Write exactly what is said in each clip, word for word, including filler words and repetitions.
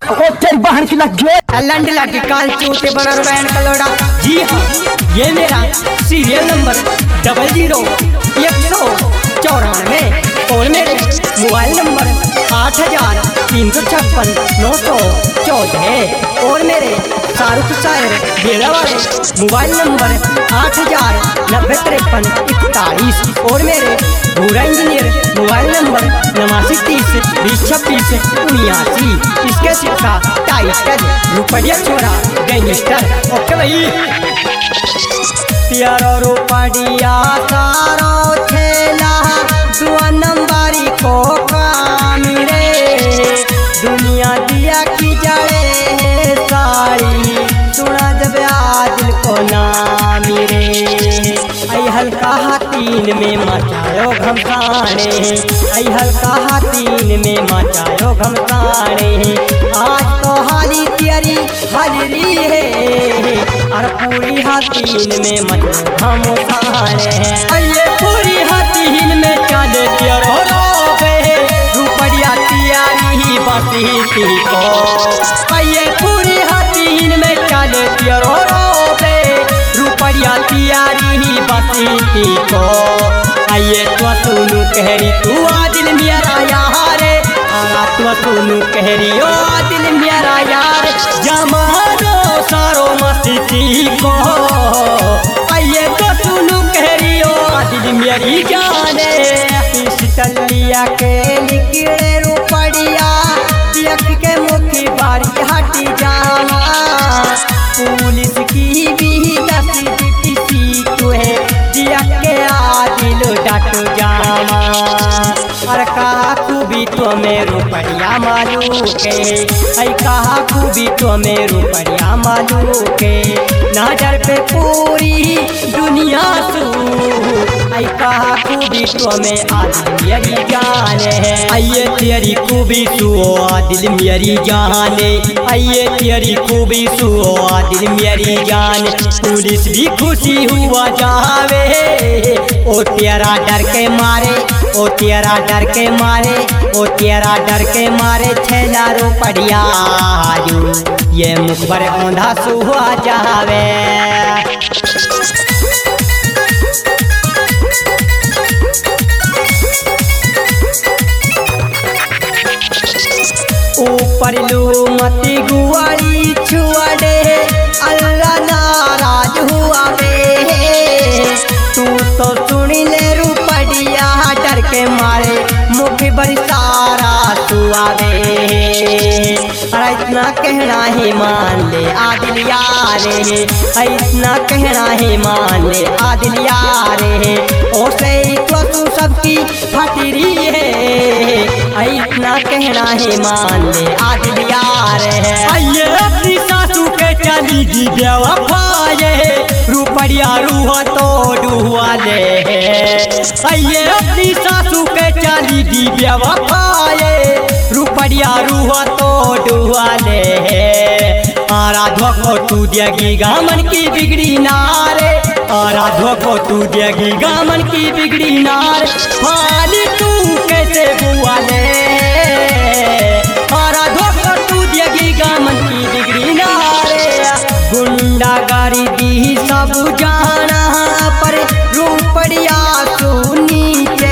ओ तेरी बहन की लग गए लंड लग काल चूते बना बैंड कलोड़ा। जी हाँ, ये मेरा सीरियल नंबर डबल जीरो एक सौ चौरानवे और मेरे मोबाइल नंबर आठ हजार तीन सौ छप्पन नौ सौ चौदह और मेरे शाहरुख शायर बेड़ा वाले मोबाइल नंबर आठ हजार नब्बे तिरपन इकतालीस और मेरे भूरा इंजीनियर मोबाइल नंबर नवासी तीस बीस छब्बीस उन्यासी। इसके शिक्षा टाइटल रुपया छोरा गैंगस्टर। ओके भाई प्यारो रुपया सारो खेला दुआ नंबरी को कामी रे दुनिया दिया की जड़े सारी सुना जब आदिल को नामी रे। आई हल्का हाथीन में मचायो घमसाने आई हल्का हाथीन में मचायो घमसाने। आज तो हाली तेरी हाजरी है और पूरी हाथीन में मचायो घमसाने। ये पूरी हाथीन में चले तेरो रोबे रुपया तियारी बाती को। ये पूरी हाथीन में चले तेरो रोबे रुपया तियारी बाती को। आइए तो सुनू कहरी तू आदिल मेरा यार आरा तो सुनू कहरी ओ आदिल मेरा यार जमानो सारो मस्ती को। आइए तो सुनू कहरी ओ आदिल मेरी जाने पिस्टलिया के निकले रुपया देख के मुखी बारी हटी जावा पुलिस की भी दसी तुहे दिया के आदिल डट जावा। और कहा खूबी तो में रुपया मालू के आई कहा खूबी तो में रुपया मालू के नजर पे पूरी दुनिया सू आई कहा खूबी तो में आदिल मेरी जाने है। आइए तेरी खूबी सुओ आदिल मेरी जाने आइए तेरी खूबी सुओ आदिल मेरी जान। पुलिस भी खुशी हुआ जावे ओ तेरा डर के मारे ओ तेरा डर के मारे ओ तेरा डर के मारे छेला रुपया ये मुखबर औंधा सुहा जावे। ऊपर लू मती गुआरी छुआ दे अल्लाह नाराज हुआ वे तू तो सुनी ले रुपया डर के मारे मुखी बड़ी सारा सुआ वे। अरे इतना कहना ही मान ले आदिल यारे इतना कहना ही मान ले आदिल यारे ओ से तो तू सबकी फटरी है इतना कहना ही मान ले आदिल यारे है। आइए अपनी सासू के चली दी बेवफाए रुपया रूहा तो डुआ ले। आइए अपनी सासू के चली दी बेवफाए रुपया रूहा तो डुआ ले। आराधो को तू देगी गामन की बिगड़ी नारे आराधो को तू देगी गामन की बिगड़ी नार फाली तू कैसे बुआ ले। आराधो को तू देगी गामन की बिगड़ी नारे गुंडा गारी दी सब जाना पर रुपया सुनी के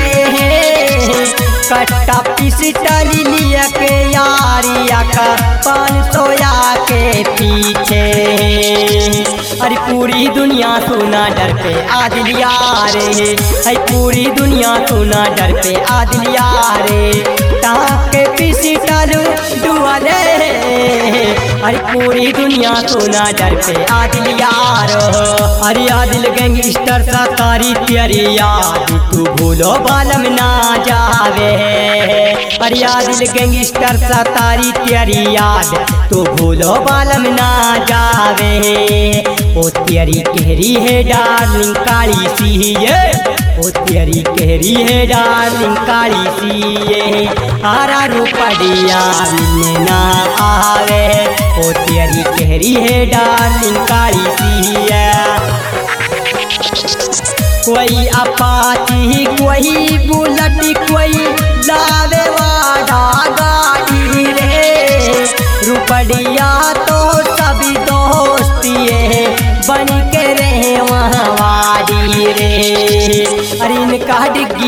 कट्टा पिस्टल लिया के यारिया का पाँच सोया के पीछे। अरे पूरी दुनिया सुना डर पे आदिल यारे है पूरी दुनिया सुना डर पे आदिल यारे ताके पिस्टल डुआ ले। अरे पूरी दुनिया सुना डर पे आदिल यारो। अरे आदिल गैंगस्टर सा तारी तेरी याद तू भूलो बालम ना जावे। अरे आदिल गैंगस्टर सा तारी तेरी याद तू भूलो बालम ना जावे। ओ तेरी कहरी है डार्लिंग काली सी ये ओ तेरी कहरी है डार्लिंग काली सी ये आरा रुपया मिलने ना आवे। ओ तेरी कहरी है डार्लिंग काली सी है कोई अपाची कोई बुलेट कोई लावे वाला गाड़ी रे रुपया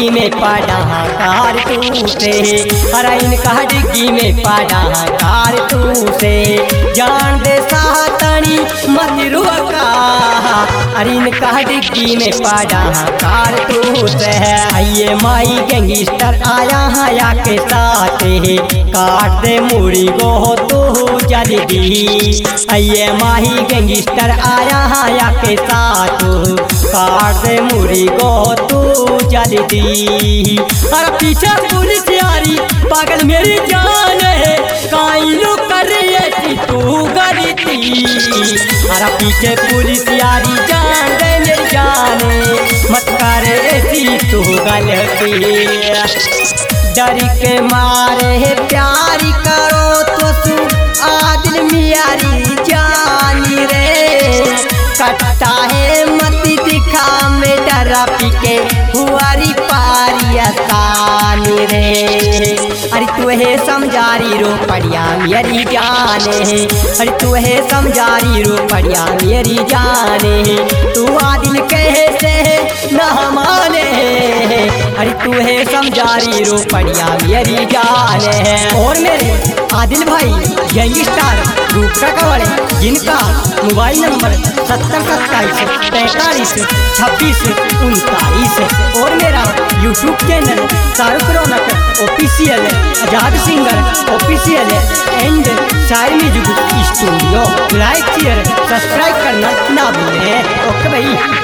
डिग्गी में पड़ा कारतूसे, अरे इनका डिग्गी में पड़ा कारतूसे। जान दे सातनी मत रुका, अरे इनका डिग्गी में पड़ा कारतूस है। ये माई गैंगस्टर आया हया के साथ, काट दे मुड़ी को तू जल्दी। ये माही गैंगस्टर आया हया के साथ, काट दे मुड़ी को तू जल्दी। अरे पीछे पुलिस यारी पागल मेरी जान है, काइलू कर रही तू गलती। अरे पीछे पुलिस यारी जान दे मेरी जाने, मत कर ऐसी तू गलती। डर के मारे प्यारी करो तो तू आदिल मियारी जानी रे, कटता है मत दिखा में डरा पीके हुआरी पारी आसानी रे। अरे तू है समझारी रो पड़िया मेरी जाने, अरे तू है समझारी रो पड़िया मेरी जाने। तू आदिल कहे से न माने, अरे तू है समझारी रो पड़िया मेरी जाने। और मेरे आदिल भाई गैंगस्टर ग्रुप का कवड़े, जिनका मोबाइल नंबर सत्तर सत्ताईस पैंतालीस छब्बीस उनतालीस। और मेरा YouTube channel Shahrukh Raunak official, Azad singer official and शायर म्यूजिक स्टूडियो। लाइक शेयर सब्सक्राइब करना ना भूलें। ओके भाई।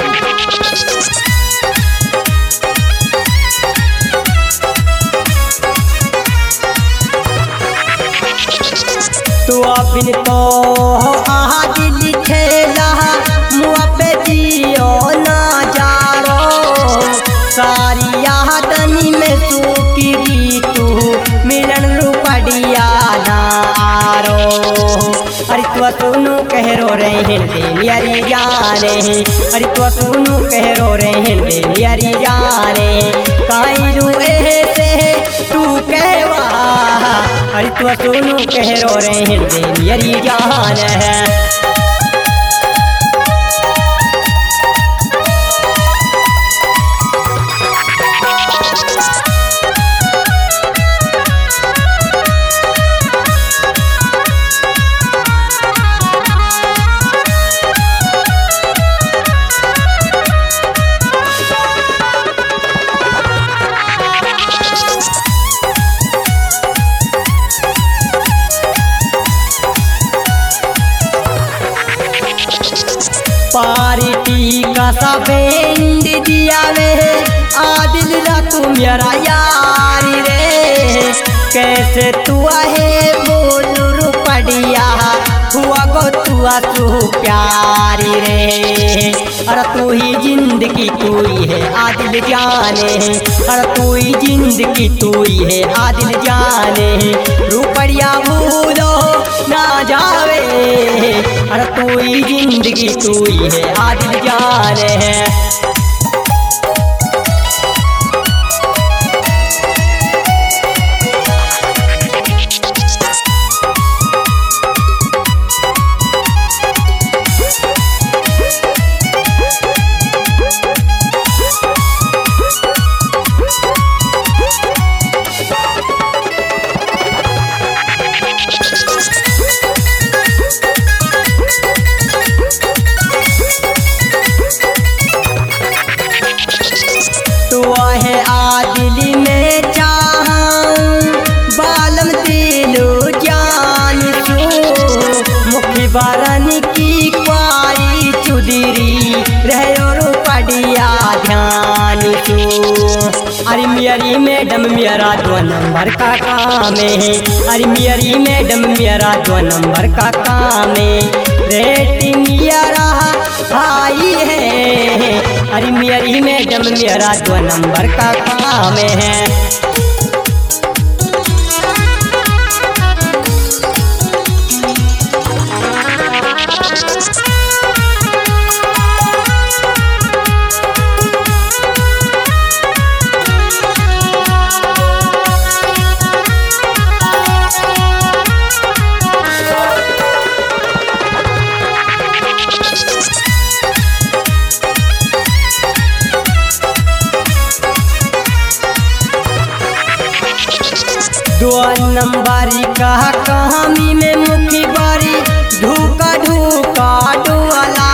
तू अबिन तो आदिल खेला मुआ पे जियो ना जारो, सारी यादनी में तू की तू मिलन रुपड़िया ना आरो। अरे तू सुनू कह रो रहे हिंदे मेरी जाने, अरे तू सुनू कह रो रहे हिंदे मेरी जाने। काइलू ऐसे तू कहवा, अरे तू सुनू कह रो रहे हिंदे मेरी जान है। पार्टी का सा बैंड दिया वे आदिल ला तू मेरा यारी रे, कैसे तू है बोल रुपड़िया हुआ गो तुआ तू प्यारी रे। अरे तू ही जिंदगी तू ही है आदिल जाने, अरे तू ही जिंदगी तू ही है आदिल जाने। रुपड़िया भूलो ना जावे, अरे तू ही जिंदगी तू ही है आदिल जाने है। बारन की क्वारी चुदरी रहो रुपड़िया ध्यान तू। अरे मेरी मैडम मेरा दो नंबर का काम है, अरे मेरी मैडम मेरा दो नंबर का काम है। रेटिंग मेरा हाई है, अरे मेरी मैडम मेरा दो नंबर का काम है। कहा कहामी में मुखी बड़ी ढूका ढूका डुअला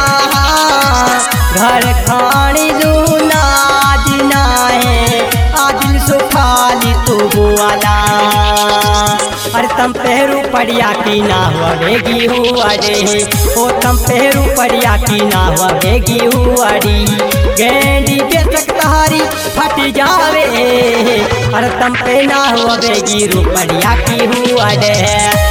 घर खानी लूना दिना है आदिल सुखाली तू बुआला अरे तम पेरू पड़िया की ना हुआ बेगी हुआ रे ओ तम पेरू पड़िया की ना हुआ बेगी हुआ री गेंडी बेचक तहारी फट जावे अरे तम पे ना हुआ बेगी रूपड़िया की हुआ रे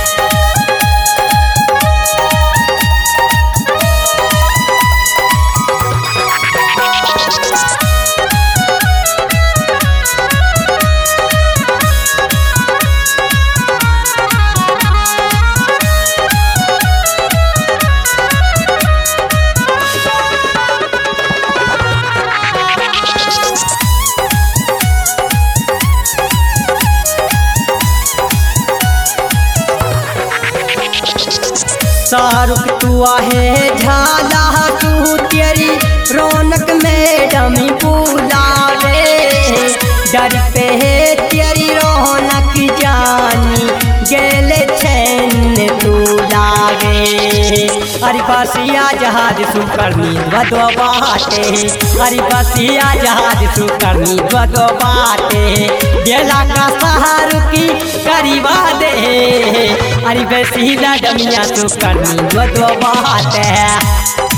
शाहरुख तू आहे झाला तू तेरी रौनक मैडम बुलावे डर पे है तेरी रौनक जानी गेले छेन तू लावे अरे बसिया जहाज सुकर्मी बदो बाटे अरे बसिया जहाज सुकर्मी बदो बाटे बेला का शाहरुखी करीबा दे अरे बेसीला डमिया सुकर्मी बदो बाटे।